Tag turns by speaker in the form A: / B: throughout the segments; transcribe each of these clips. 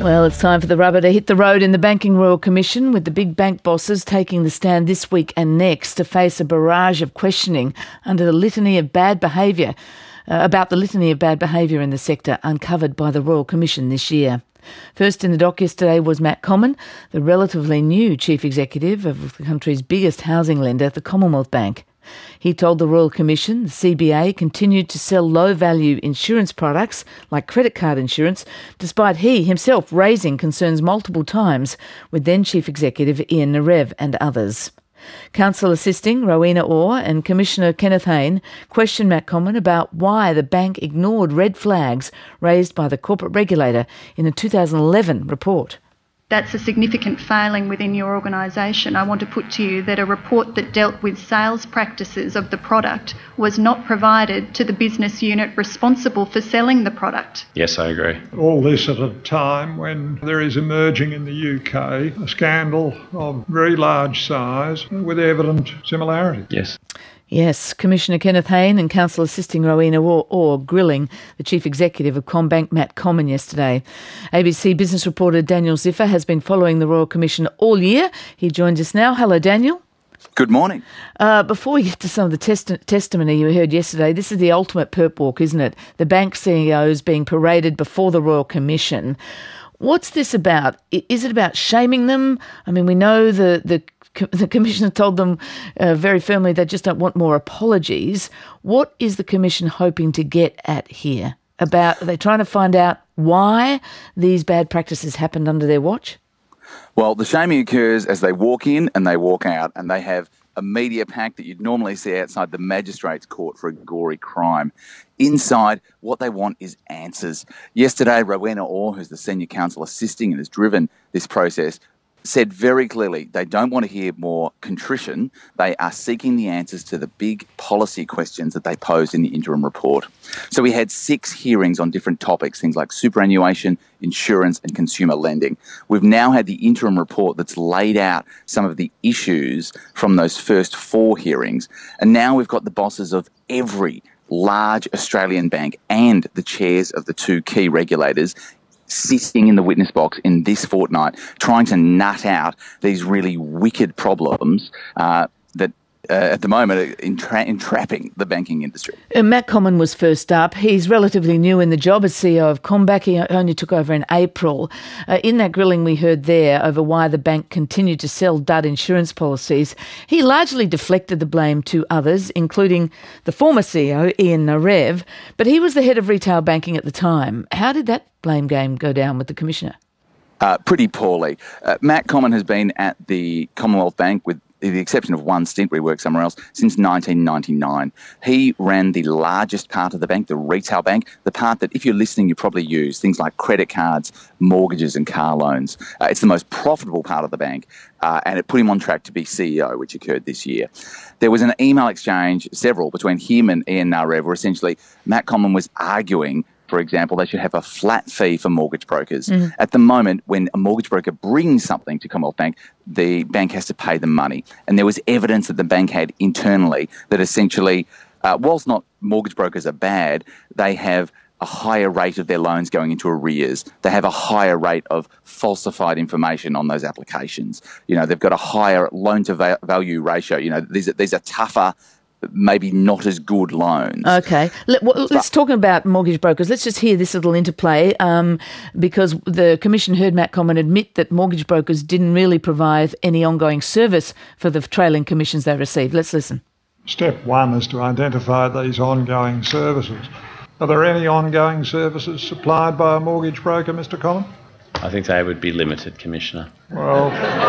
A: Well, it's time for the rubber to hit the road in the Banking Royal Commission, with the big bank bosses taking the stand this week and next to face a barrage of questioning under the litany of bad behaviour, about the litany of bad behaviour in the sector uncovered by the Royal Commission this year. First in the dock yesterday was Matt Comyn, the relatively new chief executive of the country's biggest housing lender, the Commonwealth Bank. He told the Royal Commission the CBA continued to sell low-value insurance products like credit card insurance, despite he himself raising concerns multiple times with then Chief Executive Ian Narev and others. Counsel assisting Rowena Orr and Commissioner Kenneth Hayne questioned Matt Comyn about why the bank ignored red flags raised by the corporate regulator in a 2011 report.
B: That's a significant failing within your organisation. I want to put to you that a report that dealt with sales practices of the product was not provided to the business unit responsible for selling the product.
C: Yes, I agree.
D: All this at a time when there is emerging in the UK a scandal of very large size with evident similarity.
C: Yes.
A: Yes, Commissioner Kenneth Hayne and Counsel assisting Rowena Orr grilling the Chief Executive of CommBank, Matt Comyn, yesterday. ABC business reporter Daniel Ziffer has been following the Royal Commission all year. He joins us now. Hello, Daniel.
E: Good morning.
A: Before we get to some of the testimony you heard yesterday, this is the ultimate perp walk, isn't it? The bank CEOs being paraded before the Royal Commission. What's this about? Is it about shaming them? I mean, we know the Commissioner told them very firmly they just don't want more apologies. What is the Commission hoping to get at here? Are they trying to find out why these bad practices happened under their watch?
E: Well, the shaming occurs as they walk in and they walk out, and they have a media pack that you'd normally see outside the magistrate's court for a gory crime. Inside, what they want is answers. Yesterday, Rowena Orr, who's the senior counsel assisting and has driven this process, said very clearly they don't want to hear more contrition. They are seeking the answers to the big policy questions that they posed in the interim report. So we had 6 hearings on different topics, things like superannuation, insurance and consumer lending. We've now had the interim report that's laid out some of the issues from those first 4 hearings. And now we've got the bosses of every large Australian bank and the chairs of the 2 key regulators sitting in the witness box in this fortnight, trying to nut out these really wicked problems that at the moment are entrapping the banking industry.
A: Matt Comyn was first up. He's relatively new in the job as CEO of CommBank. He only took over in April. In that grilling we heard there over why the bank continued to sell dud insurance policies, he largely deflected the blame to others, including the former CEO, Ian Narev, but he was the head of retail banking at the time. How did that blame game go down with the Commissioner?
E: Pretty poorly. Matt Comyn has been at the Commonwealth Bank, with the exception of one stint where he worked somewhere else, since 1999. He ran the largest part of the bank, the retail bank, the part that, if you're listening, you probably use, things like credit cards, mortgages and car loans. It's the most profitable part of the bank, and it put him on track to be CEO, which occurred this year. There was an email exchange, several, between him and Ian Narev, where essentially Matt Comyn was arguing, for example, they should have a flat fee for mortgage brokers. Mm-hmm. At the moment, when a mortgage broker brings something to Commonwealth Bank, the bank has to pay them money. And there was evidence that the bank had internally that essentially, whilst not mortgage brokers are bad, they have a higher rate of their loans going into arrears. They have a higher rate of falsified information on those applications. You know, they've got a higher loan-to-value ratio. You know, these are tougher, maybe not as good loans.
A: Okay. Let's talk about mortgage brokers. Let's just hear this little interplay because the Commission heard Matt Comyn admit that mortgage brokers didn't really provide any ongoing service for the trailing commissions they received. Let's listen.
D: Step 1 is to identify these ongoing services. Are there any ongoing services supplied by a mortgage broker, Mr. Comyn?
C: I think they would be limited, Commissioner.
D: Well,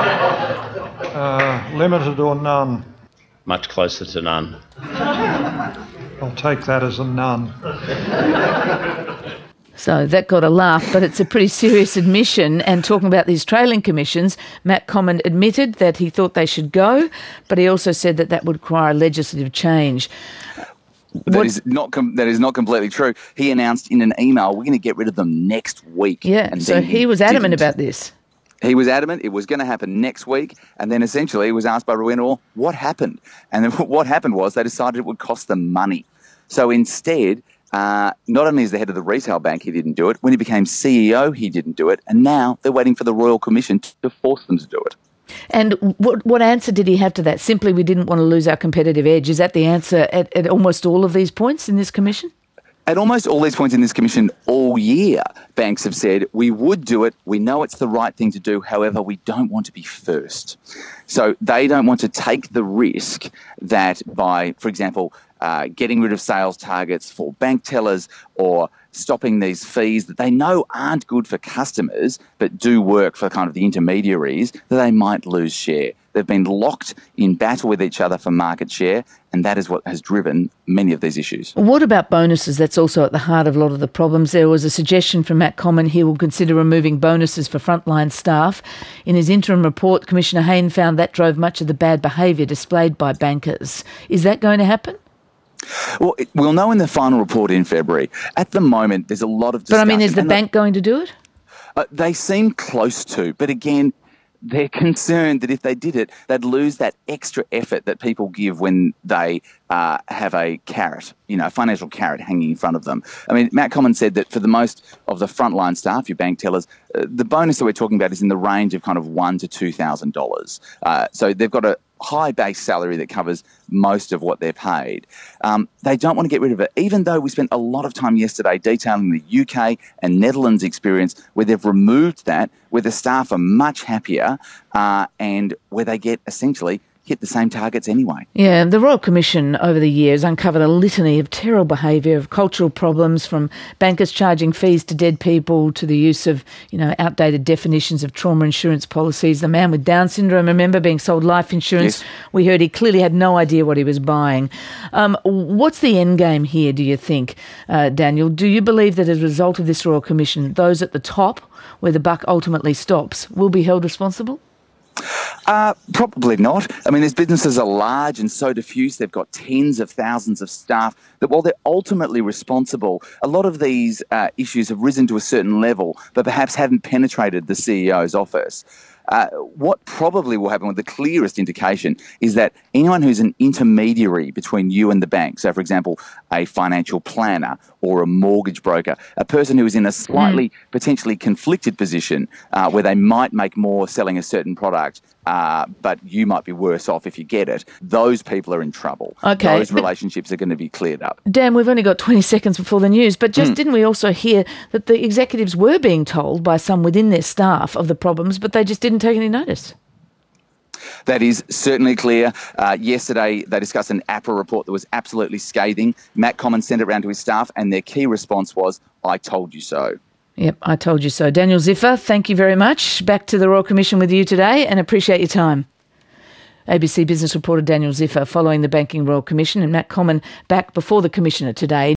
D: limited or none?
C: Much closer to none.
D: I'll take that as a none.
A: So that got a laugh, but it's a pretty serious admission. And talking about these trailing commissions, Matt Comyn admitted that he thought they should go, but he also said that would require legislative change.
E: That is not completely true. He announced in an email, we're going to get rid of them next week.
A: Yeah, and so he was adamant about this.
E: He was adamant it was going to happen next week, and then essentially he was asked by Rowena Orr, what happened? And then what happened was they decided it would cost them money. So instead, Not only as the head of the retail bank, he didn't do it. When he became CEO, he didn't do it. And now they're waiting for the Royal Commission to force them to do it.
A: And what answer did he have to that? Simply, we didn't want to lose our competitive edge. Is that the answer at almost all of these points in this commission?
E: At almost all these points in this commission all year, banks have said, we would do it, we know it's the right thing to do, however, we don't want to be first. So they don't want to take the risk that by, for example, getting rid of sales targets for bank tellers or stopping these fees that they know aren't good for customers but do work for kind of the intermediaries, that they might lose share. They've been locked in battle with each other for market share, and that is what has driven many of these issues.
A: What about bonuses? That's also at the heart of a lot of the problems. There was a suggestion from Matt Comyn he will consider removing bonuses for frontline staff. In his interim report, Commissioner Hayne found that drove much of the bad behaviour displayed by bankers. Is that going to happen?
E: Well, we'll know in the final report in February. At the moment, there's a lot of discussion.
A: But I mean, is the bank going to do it?
E: They seem close to, but again, they're concerned that if they did it, they'd lose that extra effort that people give when they have a carrot, a financial carrot hanging in front of them. I mean, Matt Comyn said that for the most of the frontline staff, your bank tellers, the bonus that we're talking about is in the range of kind of $1,000 to $2,000. So they've got a high base salary that covers most of what they're paid. They don't want to get rid of it, even though we spent a lot of time yesterday detailing the UK and Netherlands experience where they've removed that, where the staff are much happier and where they get essentially hit the same targets anyway.
A: Yeah, the Royal Commission over the years uncovered a litany of terrible behaviour, of cultural problems, from bankers charging fees to dead people to the use of, outdated definitions of trauma insurance policies. The man with Down syndrome, remember, being sold life insurance. Yes. We heard he clearly had no idea what he was buying. What's the end game here, do you think, Daniel? Do you believe that as a result of this Royal Commission, those at the top, where the buck ultimately stops, will be held responsible?
E: Probably not. I mean, these businesses are large and so diffuse. They've got tens of thousands of staff that while they're ultimately responsible, a lot of these issues have risen to a certain level, but perhaps haven't penetrated the CEO's office. What probably will happen with the clearest indication is that anyone who's an intermediary between you and the bank, so for example, a financial planner or a mortgage broker, a person who is in a slightly potentially conflicted position where they might make more selling a certain product, but you might be worse off if you get it, those people are in trouble.
A: Okay.
E: Those relationships are going to be cleared up.
A: Dan, we've only got 20 seconds before the news, but didn't we also hear that the executives were being told by some within their staff of the problems, but they just didn't take any notice?
E: That is certainly clear. Yesterday, they discussed an APRA report that was absolutely scathing. Matt Comyn sent it around to his staff, and their key response was, "I told you so."
A: Yep, I told you so. Daniel Ziffer, thank you very much. Back to the Royal Commission with you today, and appreciate your time. ABC Business reporter Daniel Ziffer following the Banking Royal Commission, and Matt Comyn back before the Commissioner today.